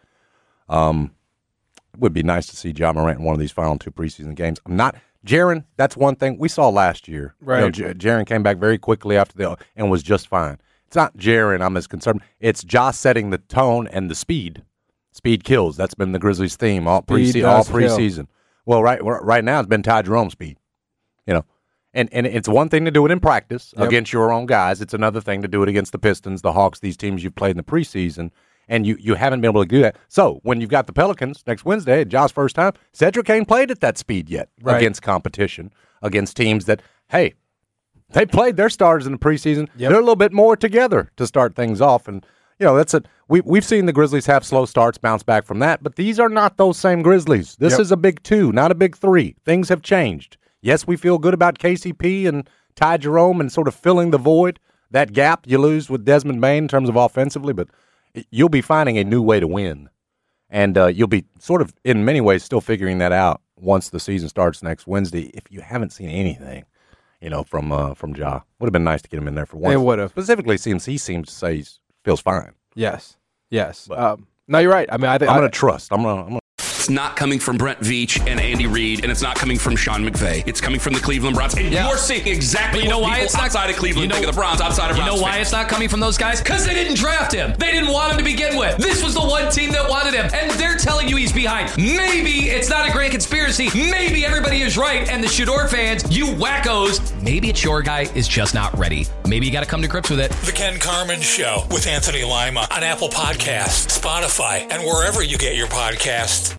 Um, it would be nice to see Ja Morant in one of these final two preseason games. I'm not Jaren. That's one thing we saw last year. Right. You know, J- Jaren came back very quickly after the and was just fine. It's not Jaren I'm as concerned. It's Ja setting the tone and the speed. Speed kills. That's been the Grizzlies' theme all preseason. All preseason. Well, right right now it's been Ty Jerome speed. You know. And and it's one thing to do it in practice yep. against your own guys. It's another thing to do it against the Pistons, the Hawks, these teams you've played in the preseason, and you, you haven't been able to do that. So when you've got the Pelicans next Wednesday, Ja's first time, Cedric ain't played at that speed yet right. against competition, against teams that, hey, they played their starters in the preseason. Yep. They're a little bit more together to start things off. And, you know, that's it. We, we've seen the Grizzlies have slow starts, bounce back from that, but these are not those same Grizzlies. This yep. is a big two, not a big three. Things have changed. Yes, we feel good about K C P and Ty Jerome and sort of filling the void, that gap you lose with Desmond Bane in terms of offensively, but you'll be finding a new way to win. And uh, you'll be sort of, in many ways, still figuring that out once the season starts next Wednesday if you haven't seen anything, you know, from uh, from Ja. Would have been nice to get him in there for once. It would have. Specifically since he seems to say he feels fine. Yes, yes. Um, no, you're right. I mean, I think I'm going to trust. I'm going to it's not coming from Brent Veach and Andy Reid, and it's not coming from Sean McVay. It's coming from the Cleveland Browns. And yeah. you're seeing exactly but you know what why people it's not, outside of Cleveland you know, think of the Browns, outside of You Browns know why fans. it's not coming from those guys? Because they didn't draft him. They didn't want him to begin with. This was the one team that wanted him, and they're telling you he's behind. Maybe it's not a grand conspiracy. Maybe everybody is right, and the Shador fans, you wackos, maybe it's your guy is just not ready. Maybe you got to come to grips with it. The Ken Carman Show with Anthony Lima on Apple Podcasts, Spotify, and wherever you get your podcasts.